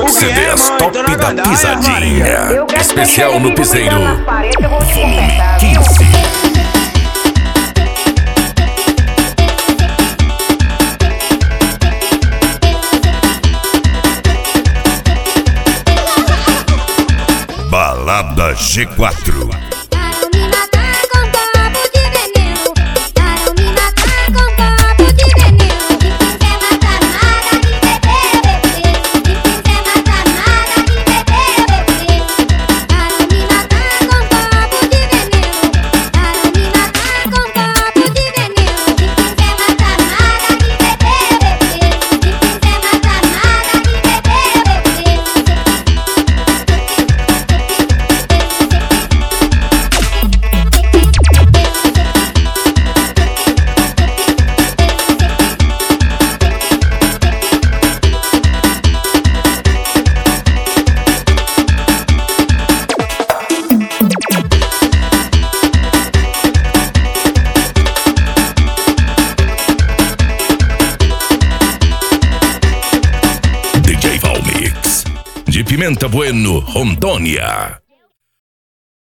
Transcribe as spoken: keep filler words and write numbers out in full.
C Ds Top da Pisadinha. Especial no Piseiro. Volume quinze. Balada G quatro. De Pimenta Bueno, Rondônia.